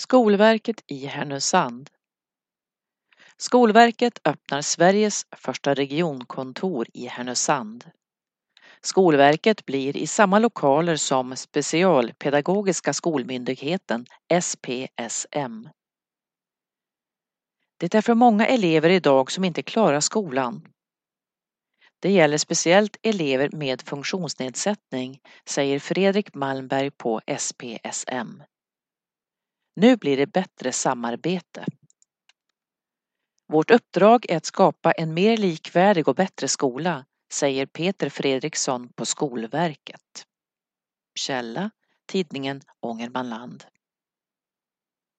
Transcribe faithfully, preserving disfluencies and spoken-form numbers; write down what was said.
Skolverket i Härnösand. Skolverket öppnar Sveriges första regionkontor i Härnösand. Skolverket blir i samma lokaler som Specialpedagogiska skolmyndigheten S P S M. Det är för många elever idag som inte klarar skolan. Det gäller speciellt elever med funktionsnedsättning, säger Fredrik Malmberg på S P S M. Nu blir det bättre samarbete. Vårt uppdrag är att skapa en mer likvärdig och bättre skola, säger Peter Fredriksson på Skolverket. Källa: tidningen Ångermanland.